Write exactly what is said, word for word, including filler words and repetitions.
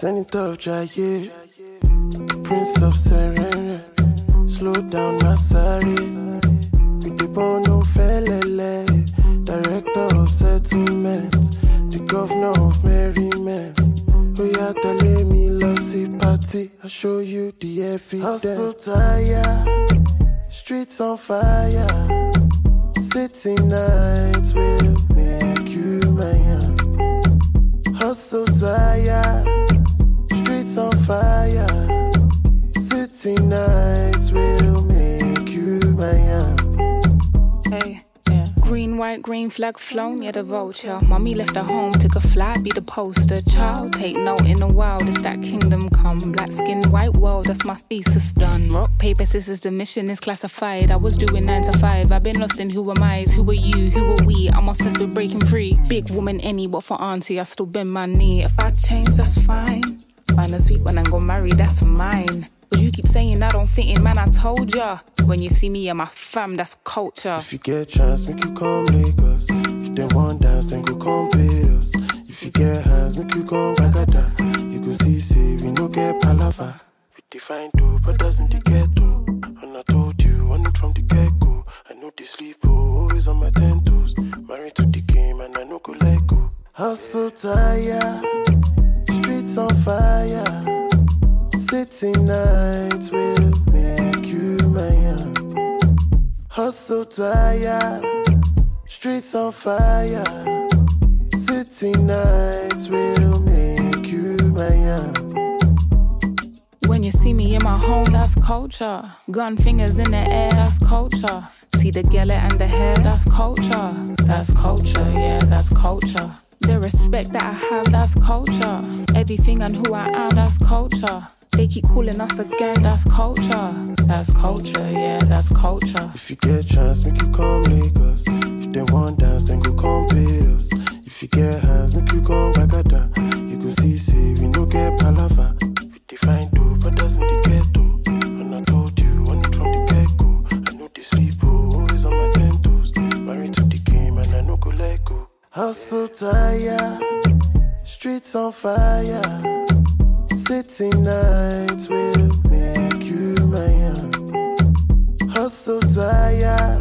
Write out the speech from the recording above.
Senator of Jaye, Prince of Serene, slow down Masari, with the ball no felele, Director of Settlement, the Governor of Merriment. Oh yeah, tell me lossy party, I'll show you the evidence. Hustle tired, streets on fire, city nights will make you mine. Hustle tired, streets on fire, city nights will make you mine. Hey, yeah. Green, white, green flag flown, yeah, the vulture. Mommy left her home, took a flight, be the poster child. Take note in the wild, it's that kingdom come. Black skin, white world, that's my thesis done. Rock, paper, scissors, the mission is classified. I was doing nine to five, I've been lost in who am I, who are you, who are we. I'm obsessed with breaking free. Big woman, any, but for auntie, I still bend my knee. If I change, that's fine. Find a sweet one and go marry, that's mine. Cause you keep saying I don't fit in, man, I told ya. When you see me and my fam, that's culture. If you get chance, make you come Lagos. If they want dance, then go come pay us. If you get hands, make you come Bagada. You go see, say, we no get palava. We define two brothers in the ghetto. And I told you, on it from the get-go. I know they sleep, oh, always on my ten toes. Married to the game, and I no go let go. Hustle tired, streets on fire. City nights will make you mine. Hustle tired, streets on fire. City nights will make you mine. When you see me in my home, that's culture. Gun fingers in the air, that's culture. See the gala and the hair, that's culture. That's culture, yeah, that's culture. The respect that I have, that's culture. Everything and who I am, that's culture. They keep calling us again, that's culture. That's culture, yeah, that's culture. If you get chance, make you come Lagos. If they want dance, then go come pay us. If you get hands, make you come Bagada. You go see, say, we no get palava. We define two brothers in the ghetto. And I told you, on it from the get-go. I know they sleep, oh, always on my ten toes. Married to the game, and I no go let go. Hustle tired, streets on fire. City nights will make you mine. Hustle tired,